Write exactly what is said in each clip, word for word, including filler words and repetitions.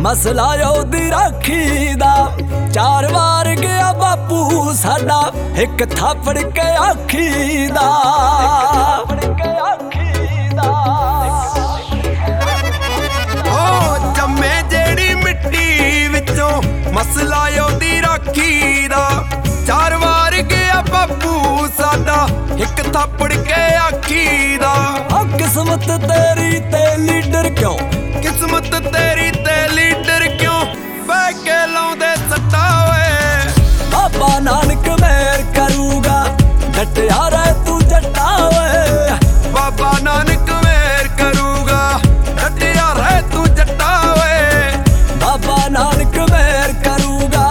ਮਸਲਾ ਉਹਦੀ ਰਾਖੀ ਦਾ। ਚਾਰ ਵਾਰ ਗਿਆ ਬਾਪੂ ਸਾਡਾ ਇੱਕ ਥਾਪੜ ਕੇ ਆਖੀ ਦਾ। ਉਹ ਜੰਮੇ ਜਿਹੜੀ ਮਿੱਟੀ ਵਿੱਚੋਂ ਮਸਲਾ ਉਹਦੀ ਰਾਖੀ ਦਾ। ਚਾਰ ਵਾਰ ਗਿਆ ਬਾਪੂ ਸਾਡਾ ਇੱਕ ਥਾਪੜ ਕੇ ਆਖੀ ਦਾ। ਆ ਕਿਸਮਤ ਤੇਰੀ ਤੇ ਲੀਡਰ ਕਿਉਂ, ਕਿਸਮਤ ਤੇਰੀ ਤੇ ਲੀਡਰ ਕਿਉਂ ਬਹਿ ਕੇ ਲਾਉਂਦੇ ਸੱਟਾ ਓਏ। ਬਾਬਾ ਨਾਨਕ ਮਿਹਰ ਕਰੂਗਾ ਡਟਿਆ ਰਹਿ ਤੂੰ ਜੱਟਾ ਓਏ। ਬਾਬਾ ਨਾਨਕ ਮਿਹਰ ਕਰੂਗਾ ਡਟਿਆ ਰਹਿ ਤੂੰ ਜੱਟਾ ਓਏ। ਬਾਬਾ ਨਾਨਕ ਮਿਹਰ ਕਰੂਗਾ।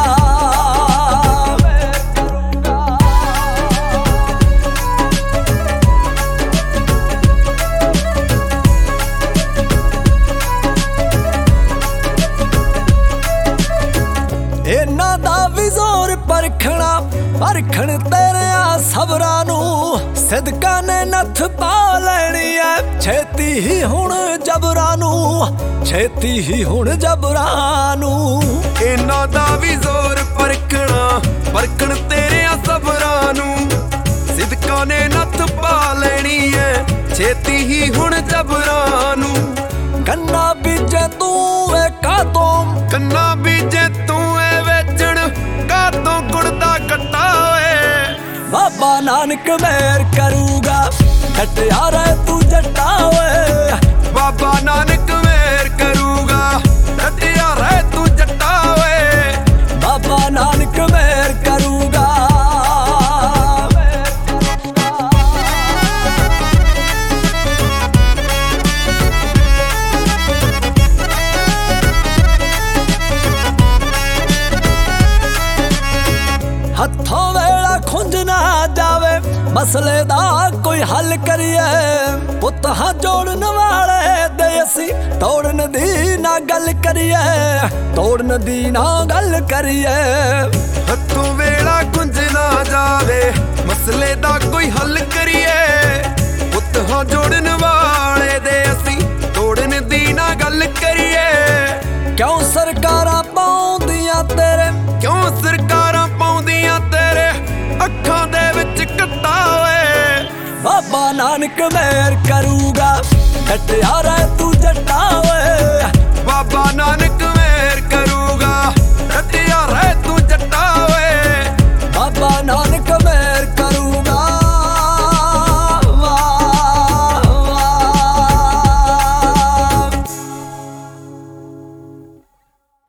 ਇਹਨਾਂ ਦਾ ਵੀ ਜ਼ੋਰ ਪਰਖਣਾ ਪਰਖਣ ਤੇਰਿਆਂ ਸਬਰਾਂ ਨੂੰ। ਸਿਦਕਾ ਨੇ ਨੱਥ ਪਾ ਲੈਣੀ ਐ ਛੇਤੀ ਹੀ ਹੁਣ ਜਬਰਾਂ ਨੂੰ, ਛੇਤੀ ਹੀ ਹੁਣ ਜਬਰਾਂ ਨੂੰ। ਇਹਨਾਂ ਦਾ ਵੀ ਜ਼ੋਰ ਪਰਖਣਾ ਪਰਖਣ ਤੇਰਿਆਂ ਸਬਰਾਂ ਨੂੰ। ਸਿਦਕਾਂ ਨੇ ਨੱਥ ਪਾ ਲੈਣੀ ਐ ਛੇਤੀ ਹੀ ਹੁਣ ਜਬਰਾਂ ਨੂੰ। ਕੰਨਾ ਬੀਜੇ ਤੂੰ ਏ ਕਾਤੋਂ, ਕੰਨਾ ਬੀਜੇ ਤੂੰ ਏ ਵੇਚਣ ਕਾਤੋਂ ਕੁੜਦਾ ਕੱਟਾ ਓਏ। ਬਾਬਾ ਨਾਨਕ ਮਿਹਰ ਕਰੂਗਾ ਡਟਿਆ ਰਹਿ ਤੂੰ ਜੱਟਾ ਓਏ। ਬਾਬਾ ਨਾਨਕ ਮਿਹਰ ਕਰੂਗਾ ਡਟਿਆ ਰਹਿ ਤੂੰ ਜੱਟਾ ਓਏ। ਬਾਬਾ ਨਾਨਕ ਮਿਹਰ ਕਰੂਗਾ। ਹੱਥੋਂ ਵੇਲਾ ਖੁੰਝ ਨਾ ਜਾਵੇ ਮਸਲੇ ਦਾ ਕੋਈ ਹੱਲ ਕਰੀਏ। ਪੁੱਤ ਹਾਂ ਜੋੜਨ ਵਾਲੇ ਦੇ ਅਸੀਂ ਤੋੜਨ ਦੀ ਨਾ ਗੱਲ ਕਰੀਏ, ਤੋੜਨ ਦੀ ਨਾ ਗੱਲ ਕਰੀਏ। ਹੱਥੋਂ ਵੇਲਾ ਖੁੰਝ ਨਾ ਜਾਵੇ ਮਸਲੇ ਦਾ ਕੋਈ ਹੱਲ ਕਰੀਏ। ਪੁੱਤ ਹਾਂ ਜੋੜਨ ਵਾਲੇ ਦੇ ਅਸੀਂ ਤੋੜਨ ਦੀ ਨਾ ਗੱਲ ਕਰੀਏ। ਕਿਉਂ ਸਰਕਾਰਾਂ ਪਾਉਂਦੀਆਂ ਤੇਰੇ, ਕਿਉਂ ਸਰਕਾਰਾਂ ਪਾਉਂਦੀਆਂ ਤੇਰੇ ਅੱਖਾਂ ਦੇ ਵਿੱਚ ਕੱਟਾ ਓਏ। ਬਾਬਾ ਨਾਨਕ ਮਿਹਰ ਕਰੂਗਾ ਡਟਿਆ ਰਹਿ ਤੂੰ ਜੱਟਾ ਓਏ।